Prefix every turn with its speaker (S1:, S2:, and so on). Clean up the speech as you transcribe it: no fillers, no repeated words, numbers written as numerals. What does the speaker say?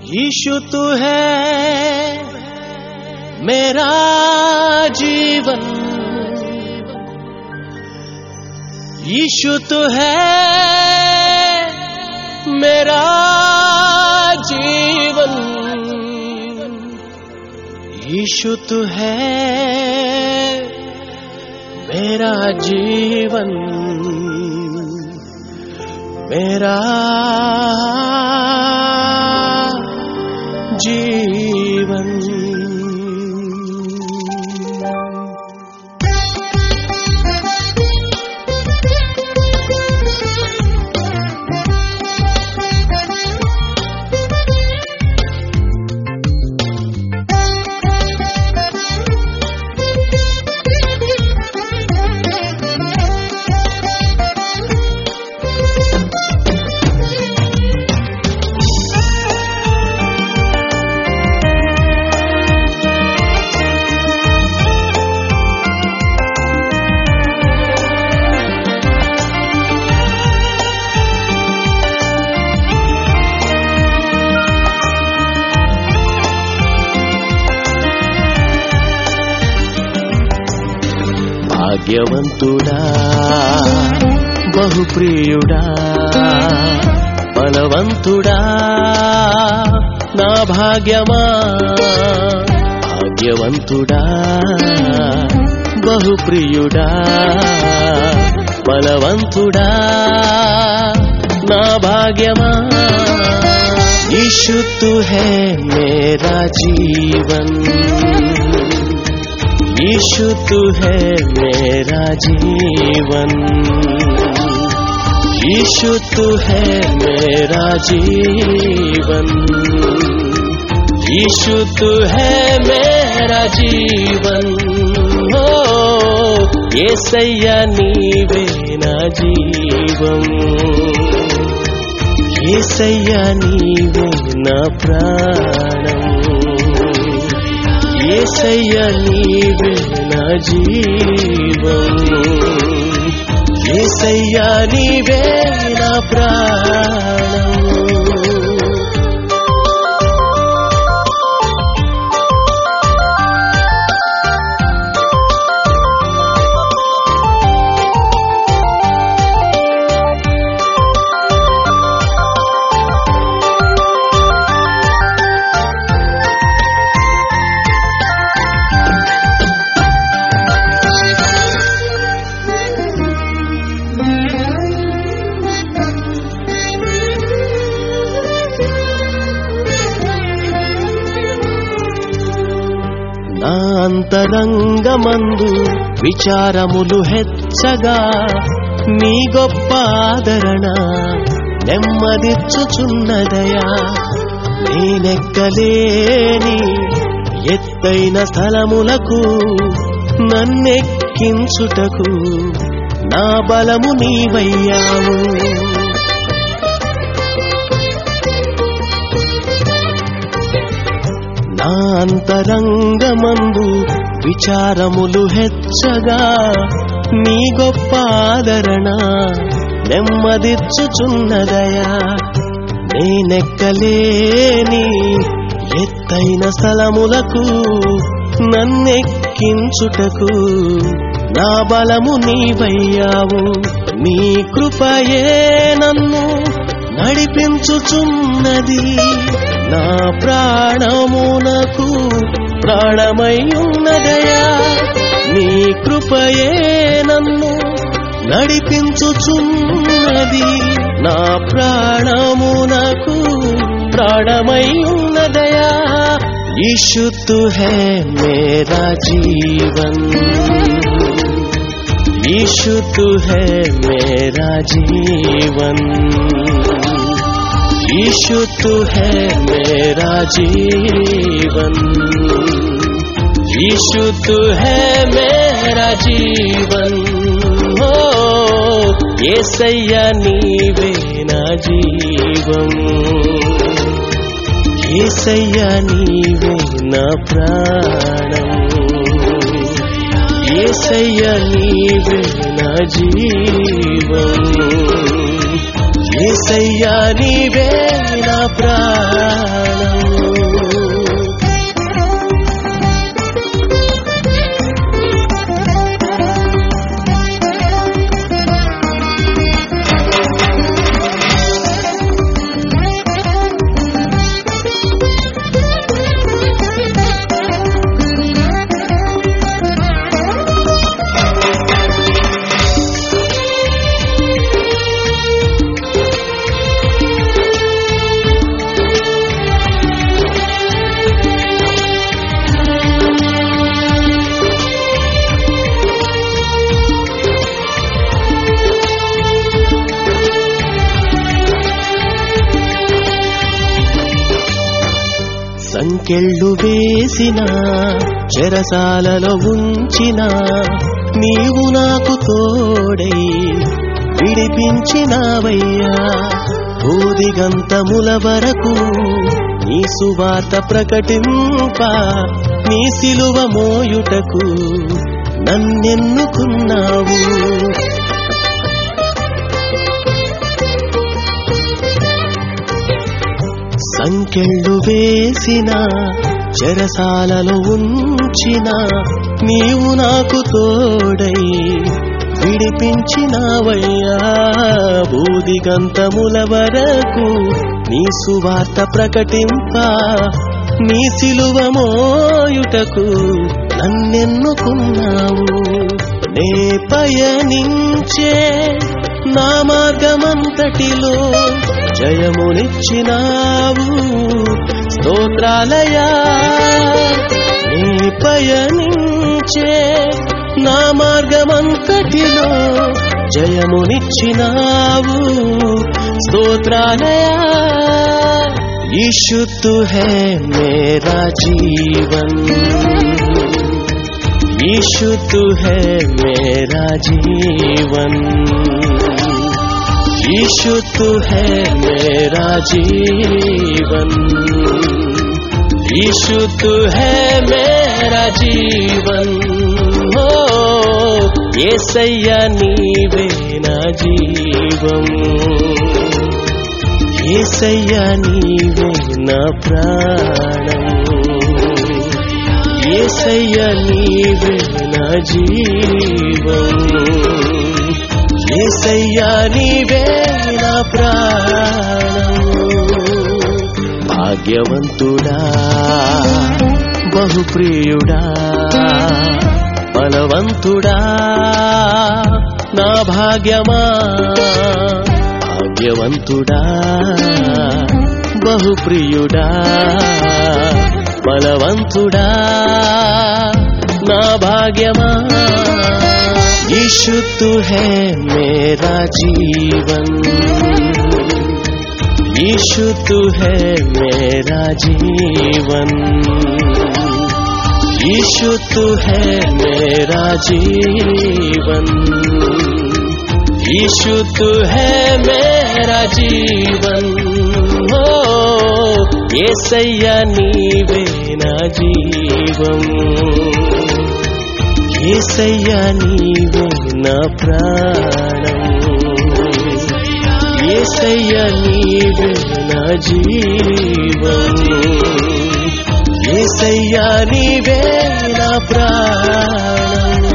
S1: यीशु तू है मेरा जीवन, यीशु तू है मेरा जीवन, यीशु तू है मेरा जीवन, मेरा जीवन। భాగ్యవంతుడా బహుప్రియుడా బలవంతుడా నా భాగ్యమా, భాగ్యవంతుడా బహుప్రియుడా బలవంతుడా నా భాగ్యమా। यीशु तू है मेरा जीवन, यीशु तू है मेरा जीवन, यीशु तू है मेरा जीवन, यीशु तू है मेरा जीवन। हो యేసయ్యా నీవే నా జీవం, యేసయ్యా నీవే నా ప్రాణం, యేసయ్యా నీవే నా జీవం, యేసయ్యా నీవే నా ప్రాణం। నా అంతరంగమందు విచారములు హెచ్చగా నీ గొప్ప ఆదరణ నెమ్మదిచ్చుచున్నదయా। నేనెక్కలేని ఎత్తైన స్థలములకు నన్నెక్కించుటకు నా బలము నీవయ్యావు। నా అంతరంగమందు విచారములు హెచ్చగా నీ గొప్ప ఆదరణ నెమ్మదిచ్చుచున్నదయా। నేనెక్కలేని ఎత్తైన స్థలములకు నన్నెక్కించుటకు నా బలము నీవయ్యావు। నీ కృపయే నన్ను నడిపించుచున్నది, నా ప్రాణమునకు ప్రాణమై ఉన్నదయా। నీ కృపయే నన్ను నడిపించుచున్నది, నా ప్రాణమునకు ప్రాణమై ఉన్నదయా। यीशु तू है मेरा जीवन, यीशु तू है मेरा जीवन, यीशु तू है मेरा जीवन, यीशु तू है मेरा जीवन। हो యేసయ్యా నీవే నా జీవం, యేసయ్యా నీవే నా ప్రాణం, యేసయ్యా నీవే నా జీవం, యేసయ్యా నీవే నా ప్రాణం. సంకెళ్ళు వేసిన చెరసాలలో ఉంచిన నీవు నాకు తోడై విడిపించినావయ్యా. భూదిగంతముల వరకు నీ సువార్త ప్రకటింప నీ సిలువ మోయుటకు నన్నెన్నుకున్నావు. సంకెళ్ళు వేసిన చెరసాలలో ఉంచిన నీవు నాకు తోడై విడిపించినావయ్యా. భూదిగంతముల వరకు నీ సువార్త ప్రకటింప నీ సిలువ మోయుటకు నన్నెన్నుకున్నావు. నే పయనించే నా మార్గమంతటిలో జయమునిచ్చినావు. స్తోత్రాలయా. నీ పయనించే నా మార్గమంతటిలో జయమునిచ్చినావు. స్తోత్రాలయా. यीशु तू है मेरा जीवन, यीशु तू है मेरा जीवन, यीशु तू है मेरा जीवन, यीशु तू है मेरा जीवन. हो యేసయ్యా నీవే నా జీవం, యేసయ్యా నీవే నా ప్రాణం, యేసయ్యా నీవే నా జీవం, యేసయ్యా నీవే నా ప్రాణం. భాగ్యవంతుడా బహుప్రియుడా బలవంతుడా నా భాగ్యమా. భాగ్యవంతుడా బహుప్రియుడా బలవంతుడా నా భాగ్యమా. यीशु तू है मेरा जीवन, यीशु तू है मेरा जीवन, यीशु तू है मेरा जीवन, यीशु तू है मेरा जीवन. हो యేసయ్యా నీవే నా జీవం, యేసయ్యా నీవే నా ప్రాణం, యేసయ్యా నీవే నా జీవం, యేసయ్యా నీవే నా ప్రాణం.